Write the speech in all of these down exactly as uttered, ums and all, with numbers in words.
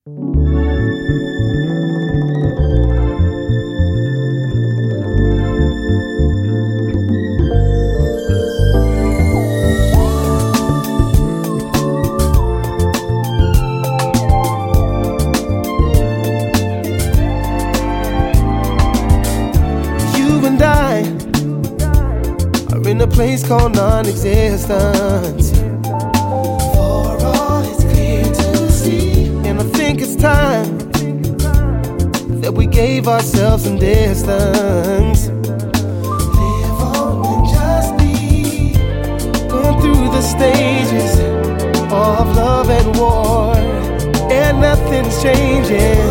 In a place called non-existence. For all it's clear to see, and I think it's time that we gave ourselves some distance. Live on and just be, going through the stages of love and war, and nothing's changing.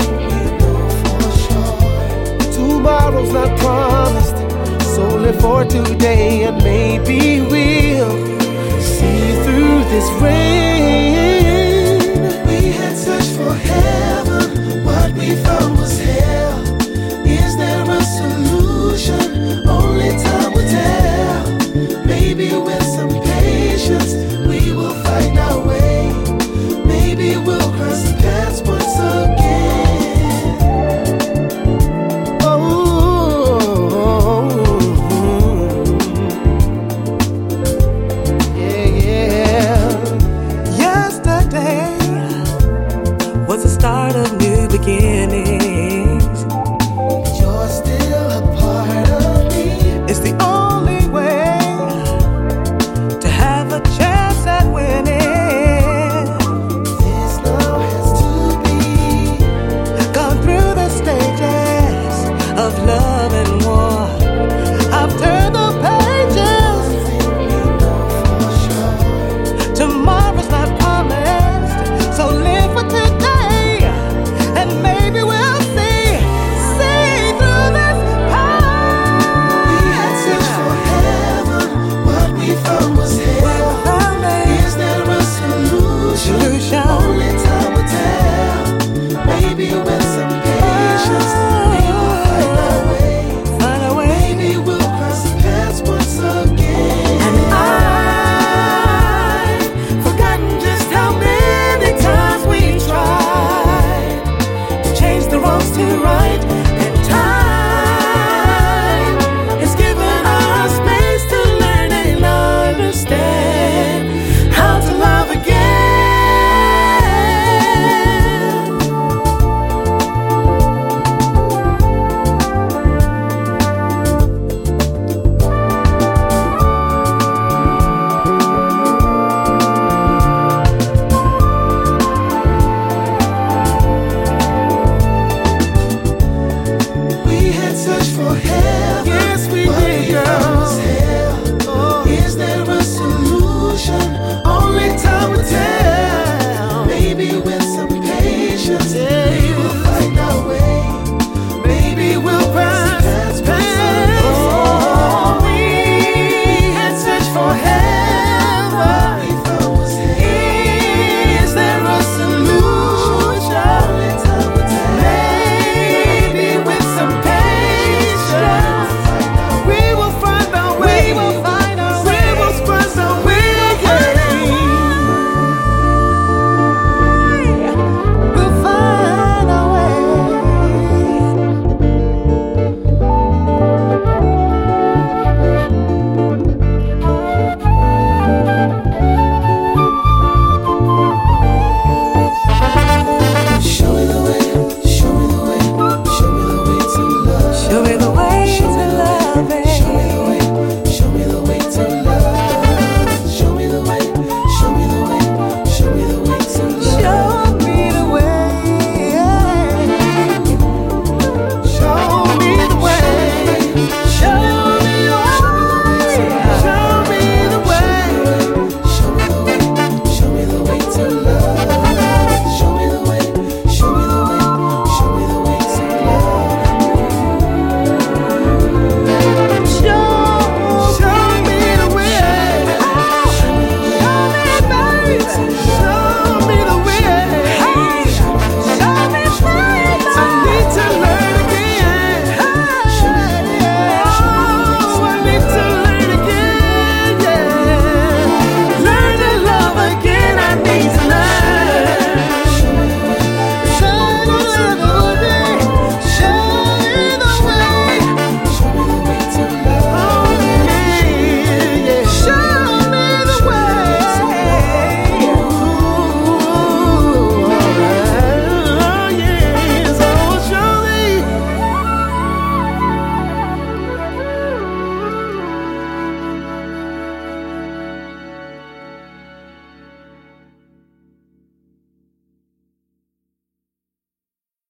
Tomorrow's not promised, so live for today, and maybe we'll see through this rain. We had searched for heaven, what we found was hell. Is there a solution? Only time will tell. Maybe with some patience we will find our way. Maybe we'll cross the paths once again. Was the start of new beginnings.